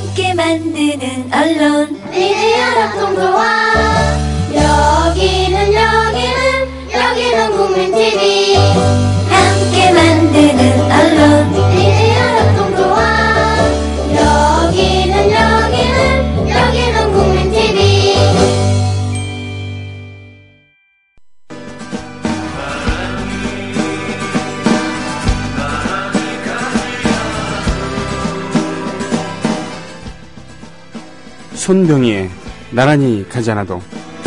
함께 만드는 언론 미디어 협동조합. 여기는 국민TV. 함께 만드는 언론 미디어 협동조합. 여기는 국민TV. 손병희의 나란히 가지 않아도.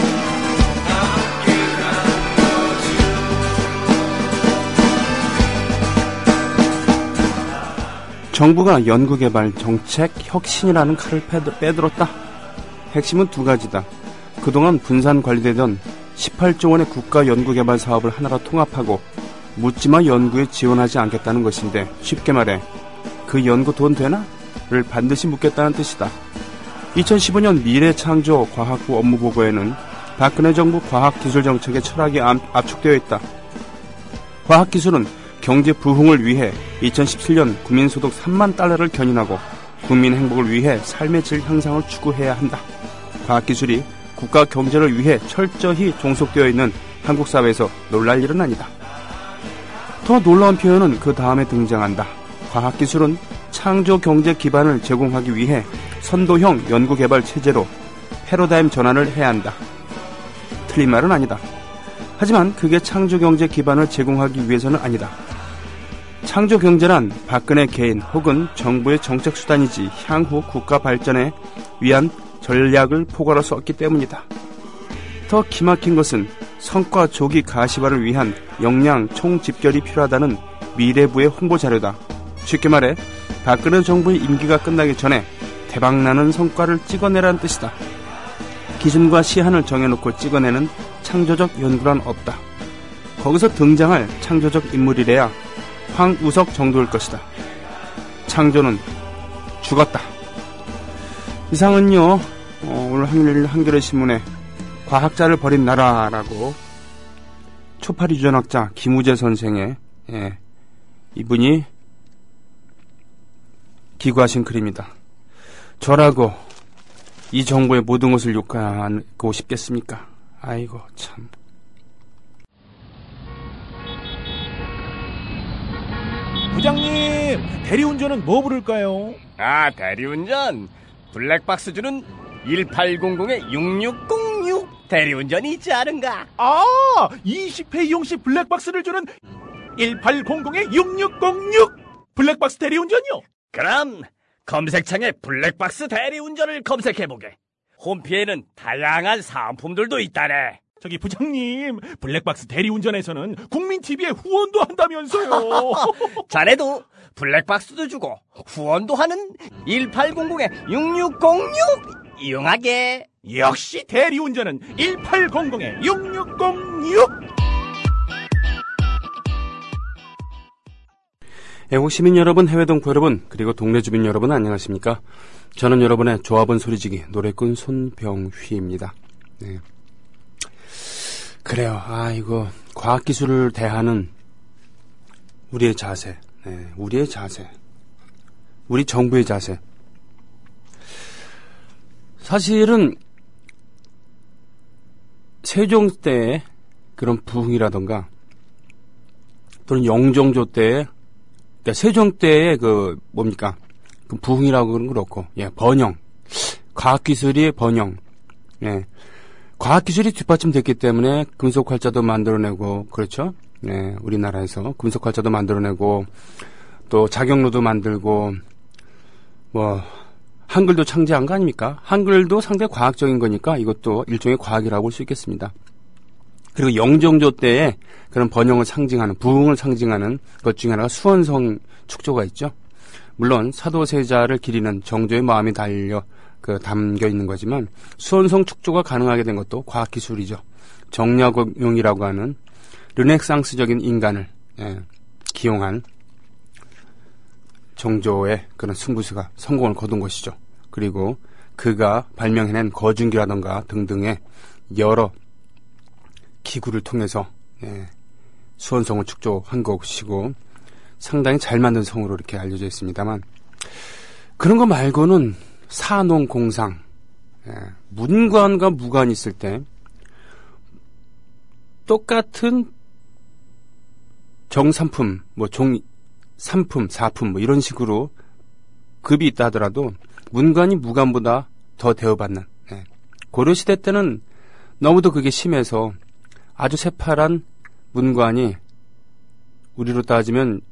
정부가 연구개발 정책 혁신이라는 칼을 빼들었다. 핵심은 두 가지다. 그동안 분산 관리되던 18조 원의 국가 연구개발 사업을 하나로 통합하고 묻지마 연구에 지원하지 않겠다는 것인데, 쉽게 말해 그 연구 돈 되나? 를 반드시 묻겠다는 뜻이다. 2015년 미래창조 과학부 업무보고에는 박근혜 정부 과학기술정책의 철학이 압축되어 있다. 과학기술은 경제 부흥을 위해 2017년 국민소득 3만 달러를 견인하고 국민 행복을 위해 삶의 질 향상을 추구해야 한다. 과학기술이 국가 경제를 위해 철저히 종속되어 있는 한국 사회에서 놀랄 일은 아니다. 더 놀라운 표현은 그 다음에 등장한다. 과학기술은 창조 경제 기반을 제공하기 위해 선도형 연구개발 체제로 패러다임 전환을 해야 한다. 틀린 말은 아니다. 하지만 그게 창조 경제 기반을 제공하기 위해서는 아니다. 창조 경제란 박근혜 개인 혹은 정부의 정책 수단이지 향후 국가 발전에 위한 전략을 포괄할 수 없기 때문이다. 더 기막힌 것은 성과 조기 가시화를 위한 역량 총집결이 필요하다는 미래부의 홍보 자료다. 쉽게 말해 박근혜 정부의 임기가 끝나기 전에 대박나는 성과를 찍어내라는 뜻이다. 기준과 시한을 정해놓고 찍어내는 창조적 연구란 없다. 거기서 등장할 창조적 인물이래야 황우석 정도일 것이다. 창조는 죽었다. 이상은요, 오늘 한겨레 신문에 과학자를 버린 나라라고 초파리 유전학자 김우재 선생의 이분이 기고하신 글입니다. 저라고 이 정부의 모든 것을 욕하고 싶겠습니까? 아이고 참. 부장님, 대리운전은 뭐 부를까요? 대리운전 블랙박스 주는 1800-6606 대리운전이 있지 않은가? 20회 이용시 블랙박스를 주는 1800-6606 블랙박스 대리운전이요? 그럼 검색창에 블랙박스 대리운전을 검색해보게. 홈피에는 다양한 상품들도 있다네. 저기 부장님, 블랙박스 대리운전에서는 국민TV에 후원도 한다면서요. 자네도 블랙박스도 주고 후원도 하는 1800-6606 이용하게. 역시 대리운전은 1800-6606. 애국 시민 여러분, 해외 동포 여러분, 그리고 동네 주민 여러분 안녕하십니까? 저는 여러분의 조합원 소리지기 노래꾼 손병휘입니다. 네. 그래요. 이거 과학기술을 대하는 우리의 자세, 우리의 자세, 우리 정부의 자세. 사실은 세종 때의 그런 부흥이라던가 또는 영종조 때의, 그러니까 세종 때의 그 부흥이라고 그런 건 그렇고, 번영, 과학기술이 번영, 과학기술이 뒷받침됐기 때문에 금속활자도 만들어내고, 그렇죠? 우리나라에서 금속활자도 만들어내고, 또 자경로도 만들고, 한글도 창제한 거 아닙니까? 한글도 상당히 과학적인 거니까 이것도 일종의 과학이라고 볼 수 있겠습니다. 그리고 영종조 때에 그런 번영을 상징하는, 부흥을 상징하는 것 중에 하나가 수원성 축조가 있죠. 물론 사도세자를 기리는 정조의 마음이 담겨 있는 거지만 수원성 축조가 가능하게 된 것도 과학기술이죠. 정약용이라고 하는 르네상스적인 인간을 기용한 정조의 그런 승부수가 성공을 거둔 것이죠. 그리고 그가 발명해낸 거중기라던가 등등의 여러 기구를 통해서 수원성을 축조한 것이고 상당히 잘 만든 성으로 이렇게 알려져 있습니다만, 그런 거 말고는 사농공상, 문관과 무관이 있을 때 똑같은 정삼품, 종삼품, 사품 이런 식으로 급이 있다 하더라도 문관이 무관보다 더 대우받는, 고려시대 때는 너무도 그게 심해서 아주 새파란 문관이 우리로 따지면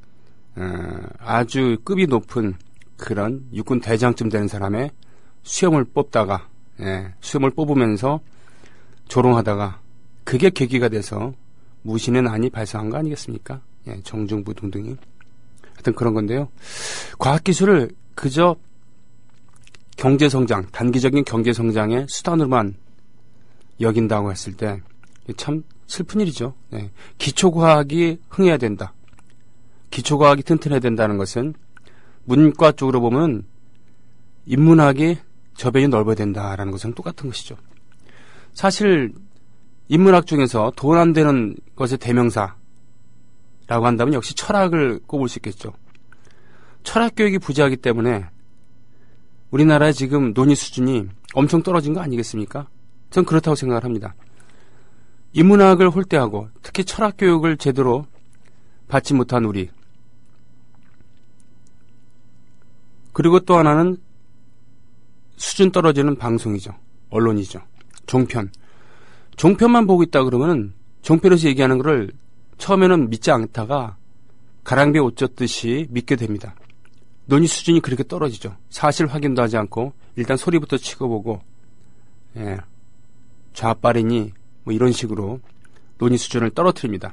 아주 급이 높은 그런 육군 대장쯤 되는 사람의 수염을 뽑다가, 수염을 뽑으면서 조롱하다가 그게 계기가 돼서 무신의 난이 발생한 거 아니겠습니까? 정중부등등이. 하여튼 그런 건데요. 과학기술을 그저 경제성장, 단기적인 경제성장의 수단으로만 여긴다고 했을 때 참 슬픈 일이죠. 기초과학이 흥해야 된다. 기초과학이 튼튼해야 된다는 것은 문과 쪽으로 보면 인문학이 저변이 넓어야 된다라는 것은 똑같은 것이죠. 사실 인문학 중에서 돈 안 되는 것의 대명사라고 한다면 역시 철학을 꼽을 수 있겠죠. 철학 교육이 부재하기 때문에 우리나라의 지금 논의 수준이 엄청 떨어진 거 아니겠습니까? 전 그렇다고 생각을 합니다. 인문학을 홀대하고 특히 철학 교육을 제대로 받지 못한 우리, 그리고 또 하나는 수준 떨어지는 방송이죠. 언론이죠. 종편만 보고 있다 그러면 종편에서 얘기하는 거를 처음에는 믿지 않다가 가랑비에 옷 젖듯이 믿게 됩니다. 논의 수준이 그렇게 떨어지죠. 사실 확인도 하지 않고 일단 소리부터 치고 보고, 좌빨이니 이런 식으로 논의 수준을 떨어뜨립니다.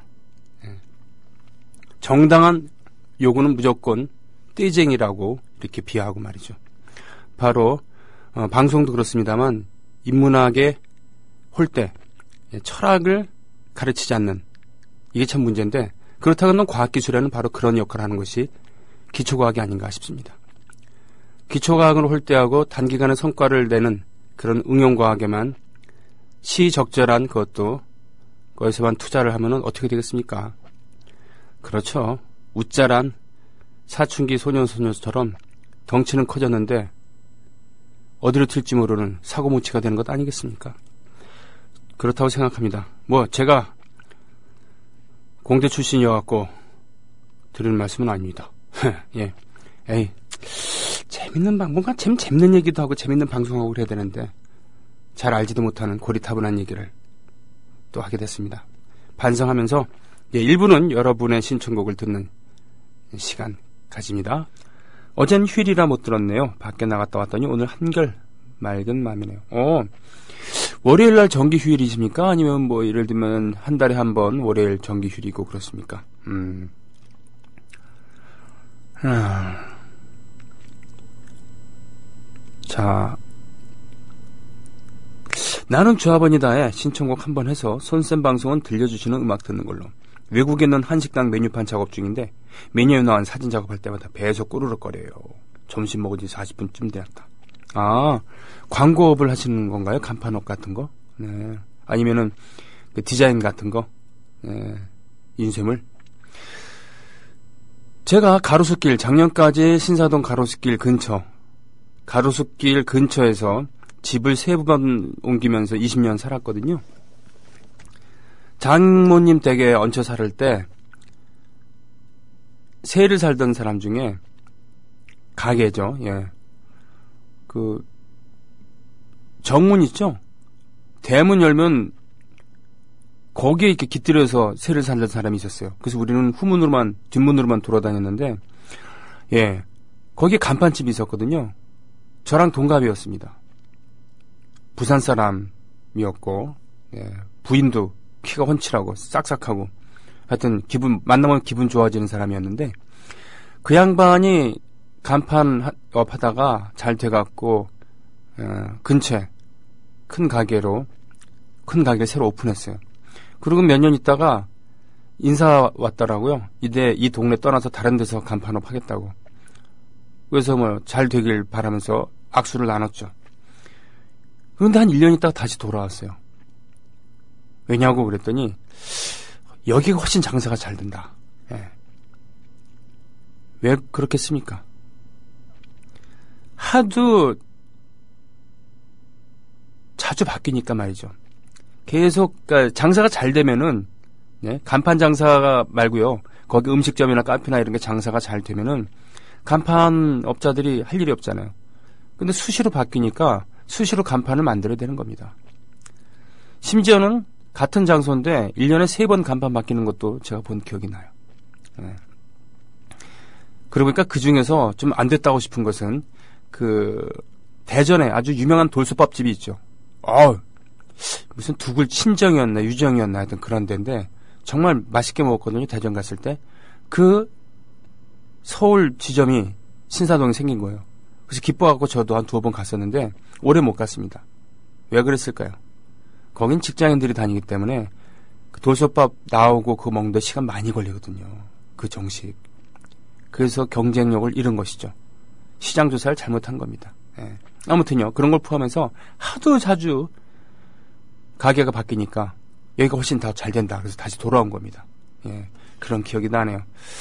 정당한 요구는 무조건 떼쟁이라고 이렇게 비하하고 말이죠. 바로 방송도 그렇습니다만 인문학의 홀대, 철학을 가르치지 않는, 이게 참 문제인데, 그렇다고 하면 과학기술에는 바로 그런 역할을 하는 것이 기초과학이 아닌가 싶습니다. 기초과학을 홀대하고 단기간에 성과를 내는 그런 응용과학에만 시적절한 거기서만 투자를 하면 어떻게 되겠습니까? 그렇죠. 우짜란 사춘기 소년소녀처럼 덩치는 커졌는데 어디로 튈지 모르는 사고뭉치가 되는 것 아니겠습니까? 그렇다고 생각합니다. 제가 공대 출신이어갖고 드리는 말씀은 아닙니다. 재밌는 뭔가 재밌는 얘기도 하고 재밌는 방송하고 그래야 되는데 잘 알지도 못하는 고리타분한 얘기를 또 하게 됐습니다. 반성하면서 1부는 여러분의 신청곡을 듣는 시간 가집니다. 어젠 휴일이라 못 들었네요. 밖에 나갔다 왔더니 오늘 한결 맑은 맘이네요. 월요일날 정기 휴일이십니까? 아니면 예를 들면 한 달에 한 번 월요일 정기 휴일이고 그렇습니까? 자, 나는 조합원이다에 신청곡 한번 해서 손쌤 방송은 들려주시는 음악 듣는 걸로. 외국에는 한식당 메뉴판 작업 중인데 메뉴에 나온 사진 작업할 때마다 배에서 꼬르륵거려요. 점심 먹은 지 40분쯤 되었다. 광고업을 하시는 건가요? 간판업 같은 거? 네. 아니면은 디자인 같은 거? 네. 인쇄물? 제가 가로수길, 작년까지 신사동 가로수길 근처에서 집을 3번 옮기면서 20년 살았거든요. 장모님 댁에 얹혀 살을 때 세를 살던 사람 중에 가게죠. 정문 있죠? 대문 열면 거기에 이렇게 깃들여서 세를 살던 사람이 있었어요. 그래서 우리는 뒷문으로만 돌아다녔는데, 거기에 간판집이 있었거든요. 저랑 동갑이었습니다. 부산 사람이었고, 부인도 키가 훤칠하고 싹싹하고, 하여튼 만나면 기분 좋아지는 사람이었는데, 그 양반이 간판업 하다가 잘 돼갖고, 근처에 큰 가게를 새로 오픈했어요. 그리고 몇 년 있다가 인사 왔더라고요. 이 동네 떠나서 다른 데서 간판업 하겠다고. 그래서 잘 되길 바라면서 악수를 나눴죠. 그런데 한 1년 있다가 다시 돌아왔어요. 왜냐고 그랬더니 여기가 훨씬 장사가 잘 된다. 왜 그렇겠습니까? 하도 자주 바뀌니까 말이죠. 계속 그러니까 장사가 잘 되면은 간판 장사가 말고요. 거기 음식점이나 카페나 이런 게 장사가 잘 되면은 간판 업자들이 할 일이 없잖아요. 근데 수시로 바뀌니까 수시로 간판을 만들어야 되는 겁니다. 심지어는 같은 장소인데 1년에 3번 간판 바뀌는 것도 제가 본 기억이 나요. 그러고 보니까 그 중에서 좀 안 됐다고 싶은 것은 그 대전에 아주 유명한 돌솥밥집이 있죠. 무슨 두글 친정이었나 유정이었나 하여튼 그런 데인데 정말 맛있게 먹었거든요. 대전 갔을 때. 그 서울 지점이 신사동에 생긴 거예요. 그래서 기뻐갖고 저도 한 2번 갔었는데 오래 못 갔습니다. 왜 그랬을까요? 거긴 직장인들이 다니기 때문에 그 돌솥밥 나오고 그거 먹는데 시간 많이 걸리거든요. 그 정식. 그래서 경쟁력을 잃은 것이죠. 시장 조사를 잘못한 겁니다. 예. 아무튼요. 그런 걸 포함해서 하도 자주 가게가 바뀌니까 여기가 훨씬 더 잘 된다. 그래서 다시 돌아온 겁니다. 예. 그런 기억이 나네요.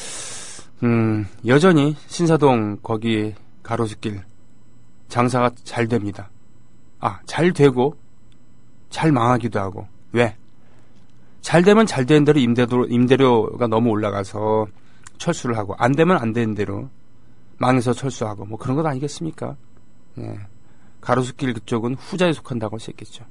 여전히 신사동 거기 가로수길 장사가 잘 됩니다. 잘 되고 잘 망하기도 하고. 왜? 잘 되면 잘 되는 대로 임대료가 너무 올라가서 철수를 하고 안 되면 안 되는 대로 망해서 철수하고 뭐 그런 것 아니겠습니까? 예. 가로수길 그쪽은 후자에 속한다고 할 수 있겠죠.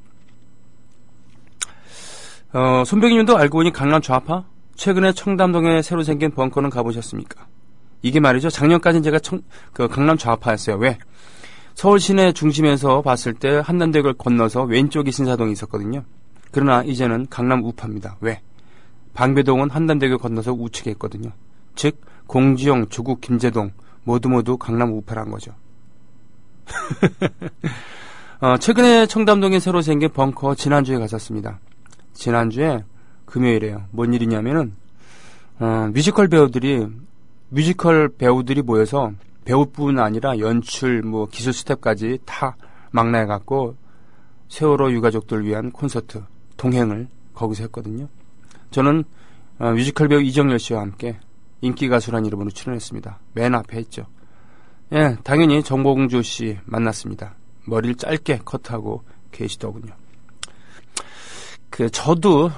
손병희님도 알고 보니 강남 좌파? 최근에 청담동에 새로 생긴 벙커는 가보셨습니까? 이게 말이죠. 작년까지는 제가 강남 좌파였어요. 왜? 서울 시내 중심에서 봤을 때 한남대교를 건너서 왼쪽이 신사동이 있었거든요. 그러나 이제는 강남 우파입니다. 왜? 방배동은 한남대교 건너서 우측에 있거든요. 즉 공지영, 조국, 김제동 모두 강남 우파란 거죠. 최근에 청담동에 새로 생긴 벙커 지난주에 갔었습니다. 지난주에 금요일에요. 뭔 일이냐면은 뮤지컬 배우들이 모여서 배우뿐 아니라 연출, 기술 스텝까지 다 망라해갖고 세월호 유가족들 위한 콘서트 동행을 거기서 했거든요. 저는 뮤지컬 배우 이정열 씨와 함께 인기 가수란 이름으로 출연했습니다. 맨 앞에 했죠. 예, 당연히 정봉주 씨 만났습니다. 머리를 짧게 컷하고 계시더군요. 저도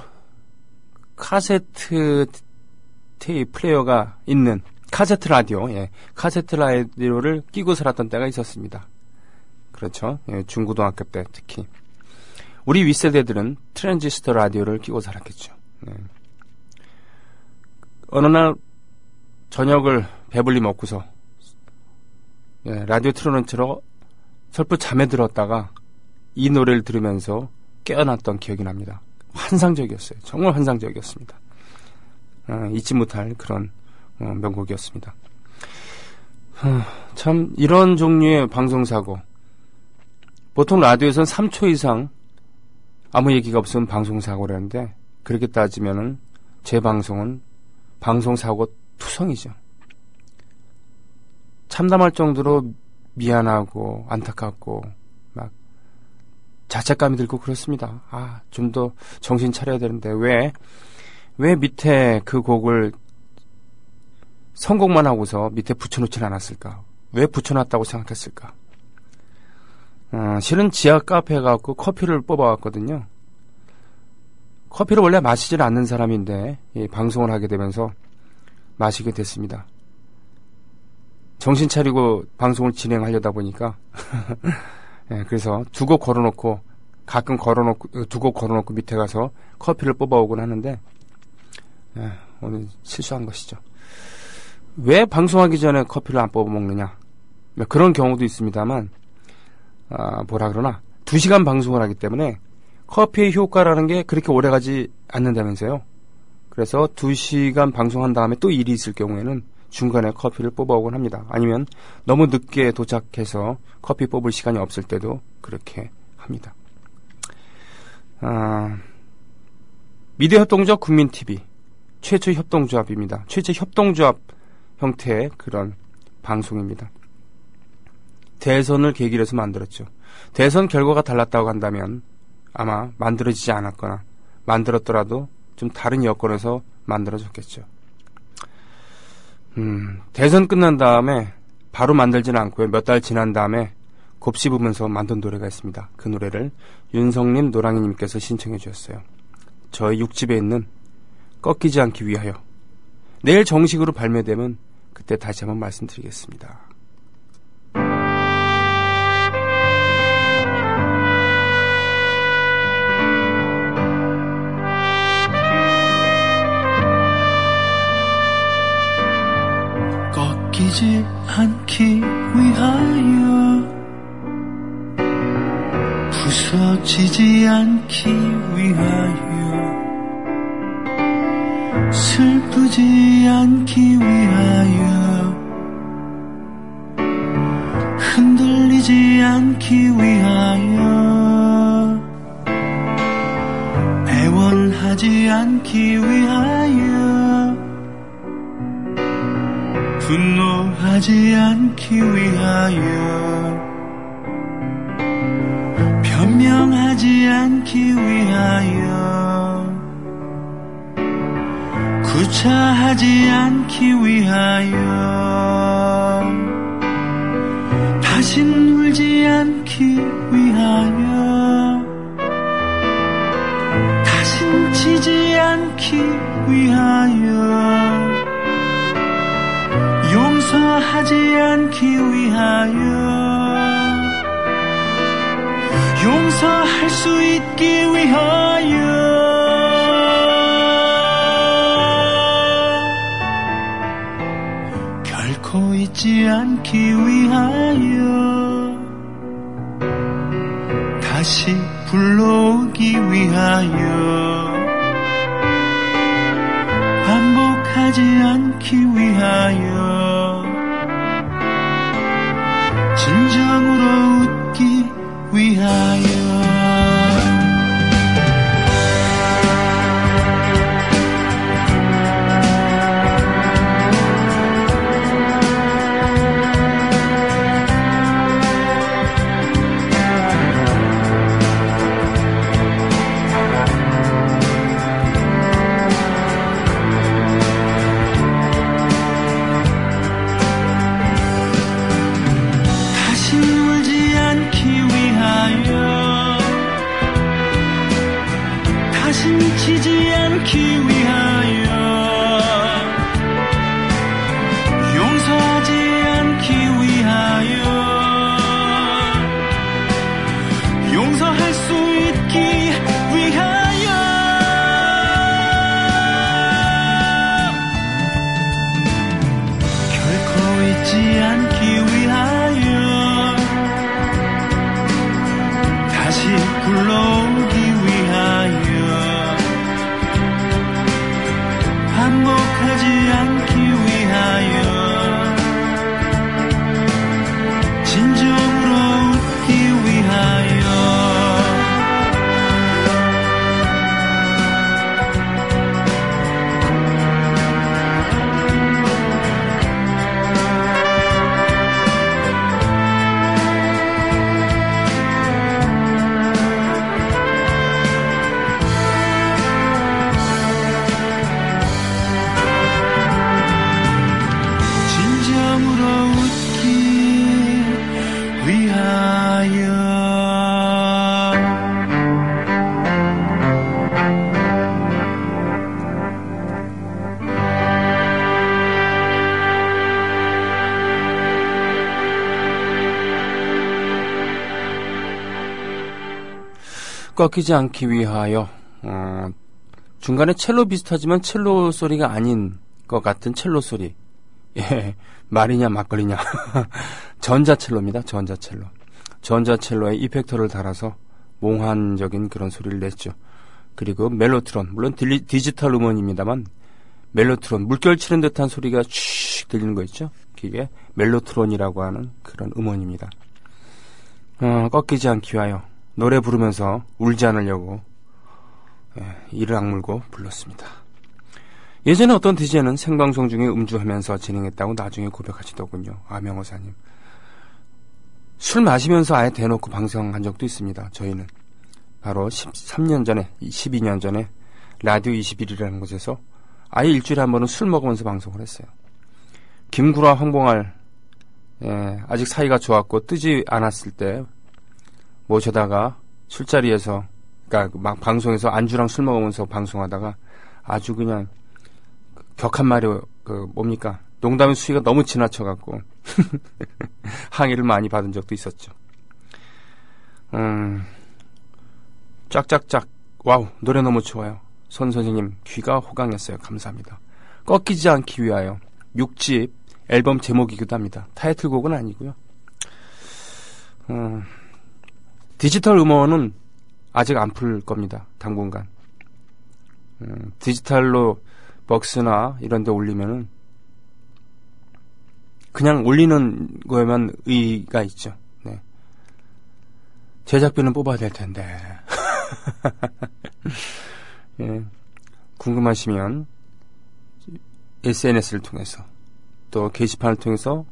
카세트 테이프 플레이어가 있는 카세트 라디오, 카세트 라디오를 끼고 살았던 때가 있었습니다. 그렇죠. 중고등학교 때 특히. 우리 윗세대들은 트랜지스터 라디오를 끼고 살았겠죠. 어느 날 저녁을 배불리 먹고서 라디오 틀어놓은 채로 설프 잠에 들었다가 이 노래를 들으면서 깨어났던 기억이 납니다. 환상적이었어요. 정말 환상적이었습니다. 잊지 못할 그런 명곡이었습니다. 참 이런 종류의 방송사고, 보통 라디오에서는 3초 이상 아무 얘기가 없으면 방송사고라는데 그렇게 따지면은 제 방송은 방송사고 투성이죠. 참담할 정도로 미안하고 안타깝고 막 자책감이 들고 그렇습니다. 좀 더 정신 차려야 되는데 왜 밑에 그 곡을 선곡만 하고서 밑에 붙여놓지는 않았을까? 왜 붙여놨다고 생각했을까? 실은 지하 카페에 가고 커피를 뽑아왔거든요. 커피를 원래 마시질 않는 사람인데 방송을 하게 되면서 마시게 됐습니다. 정신 차리고 방송을 진행하려다 보니까 그래서 두 곡 걸어놓고 가끔 두 곡 걸어놓고 밑에 가서 커피를 뽑아오곤 하는데 오늘 실수한 것이죠. 왜 방송하기 전에 커피를 안 뽑아 먹느냐? 그런 경우도 있습니다만 2시간 방송을 하기 때문에 커피의 효과라는 게 그렇게 오래가지 않는다면서요. 그래서 2시간 방송한 다음에 또 일이 있을 경우에는 중간에 커피를 뽑아오곤 합니다. 아니면 너무 늦게 도착해서 커피 뽑을 시간이 없을 때도 그렇게 합니다. 미디어 협동조합 국민TV 최초 협동조합입니다. 최초 협동조합 형태의 그런 방송입니다. 대선을 계기로 해서 만들었죠. 대선 결과가 달랐다고 한다면 아마 만들어지지 않았거나 만들었더라도 좀 다른 여건에서 만들어졌겠죠. 대선 끝난 다음에 바로 만들지는 않고요. 몇 달 지난 다음에 곱씹으면서 만든 노래가 있습니다. 그 노래를 윤성님, 노랑이님께서 신청해 주셨어요. 저희 6집에 있는 꺾이지 않기 위하여. 내일 정식으로 발매되면 그때 다시 한번 말씀드리겠습니다. 꺾이지 않기 위하여, 부서지지 않기 위하여, 슬프지 않기 위하여, 흔들리지 않기 위하여, 애원하지 않기 위하여, 분노하지 않기 위하여, 변명하지 않기 위하여, 구차하지 않기 위하여, 다신 울지 않기 위하여, 다신 지지 않기 위하여, 용서하지 않기 위하여, 용서할 수 있기 위하여, 결코 잊지 않기 위하여, 다시 불러오기 위하여, 반복하지 않기 위하여, 진정으로 웃기 위하여. 지지 않기 위하여, 용서하지 않기 위하여, 용서할 수 있기 위하여, 결코 잊지 않기 위하여, 다시 불러오기 위하여, 반복하지 않기 위하여, 진정으로 웃기 위하여. 꺾이지 않기 위하여. 중간에 첼로 비슷하지만 첼로 소리가 아닌 것 같은 첼로 소리. 예, 말이냐 막걸리냐. 전자첼로입니다. 전자첼로. 전자첼로에 이펙터를 달아서 몽환적인 그런 소리를 냈죠. 그리고 멜로트론, 물론 디지털 음원입니다만 멜로트론, 물결 치는 듯한 소리가 슉 들리는 거 있죠. 그게 멜로트론이라고 하는 그런 음원입니다. 꺾이지 않기 위하여 노래 부르면서 울지 않으려고 이를 악물고 불렀습니다. 예전에 어떤 DJ는 생방송 중에 음주하면서 진행했다고 나중에 고백하시더군요. 명호사님. 술 마시면서 아예 대놓고 방송한 적도 있습니다. 저희는 바로 13년 전에, 12년 전에 라디오 21이라는 곳에서 아예 일주일에 한 번은 술 먹으면서 방송을 했어요. 김구라, 황봉알 예, 아직 사이가 좋았고 뜨지 않았을 때 모셔다가 술자리에서, 그러니까 막 방송에서 안주랑 술 먹으면서 방송하다가 아주 그냥 격한 말이 뭡니까? 농담의 수위가 너무 지나쳐갖고 항의를 많이 받은 적도 있었죠. 짝짝짝. 와우, 노래 너무 좋아요. 손 선생님 귀가 호강했어요. 감사합니다. 꺾이지 않기 위하여 6집 앨범 제목이기도 합니다. 타이틀곡은 아니고요. 디지털 음원은 아직 안 풀 겁니다. 당분간. 디지털로 벅스나 이런 데 올리면은 그냥 올리는 거에만 의의가 있죠. 네. 제작비는 뽑아야 될 텐데. 예. 궁금하시면 SNS를 통해서 또 게시판을 통해서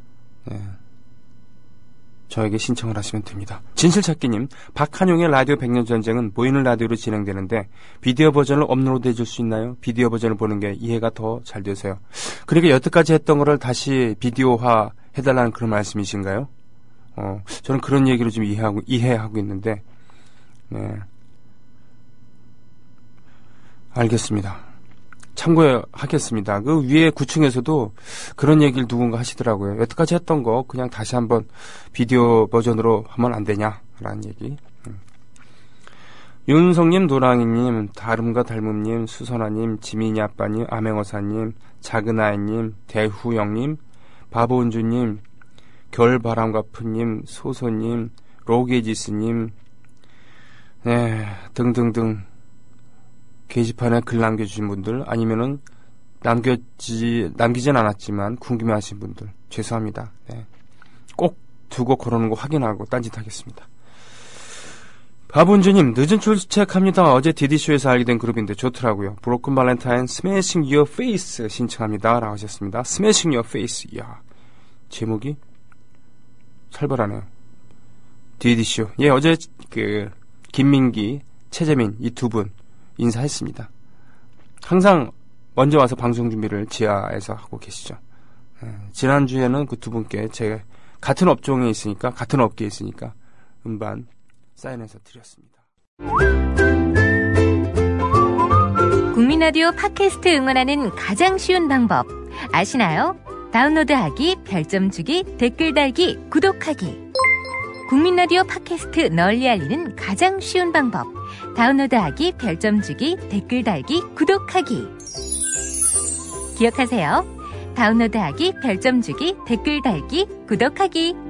저에게 신청을 하시면 됩니다. 진실찾기님, 박한용의 라디오 100년 전쟁은 보이는 라디오로 진행되는데 비디오 버전을 업로드 해줄 수 있나요? 비디오 버전을 보는 게 이해가 더 잘 되세요. 그러니까 여태까지 했던 거를 다시 비디오화 해달라는 그런 말씀이신가요? 저는 그런 얘기를 좀 이해하고 있는데, 네. 알겠습니다. 참고하겠습니다. 그 위에 9층에서도 그런 얘기를 누군가 하시더라고요. 여태까지 했던 거 그냥 다시 한번 비디오 버전으로 하면 안 되냐라는 얘기. 윤성님, 노랑이님, 다름과 닮음님, 수선아님, 지민이 아빠님, 아맹어사님, 작은아이님, 대후영님, 바보은주님, 겨울바람과 푸님, 소소님, 로게지스님, 네, 등등등 게시판에 글 남겨주신 분들, 아니면은 남기진 않았지만 궁금해하신 분들 죄송합니다. 네. 꼭 두고 걸어놓은 거 확인하고 딴짓하겠습니다. 바본주님, 늦은 출첵합니다. 어제 디디쇼에서 알게 된 그룹인데 좋더라고요. 브로큰 발렌타인 Smashing Your Face 신청합니다 라고 하셨습니다. Smashing Your Face. 이야, 제목이 살벌하네요. 디디쇼. 예, 어제 김민기, 최재민 이 두 분 인사했습니다. 항상 먼저 와서 방송 준비를 지하에서 하고 계시죠. 지난주에는 그 두 분께 제가 같은 업종에 있으니까, 같은 업계에 있으니까 음반 사인해서 드렸습니다. 국민라디오 팟캐스트 응원하는 가장 쉬운 방법 아시나요? 다운로드하기, 별점 주기, 댓글 달기, 구독하기. 국민라디오 팟캐스트 널리 알리는 가장 쉬운 방법. 다운로드하기, 별점 주기, 댓글 달기, 구독하기. 기억하세요. 다운로드하기, 별점 주기, 댓글 달기, 구독하기.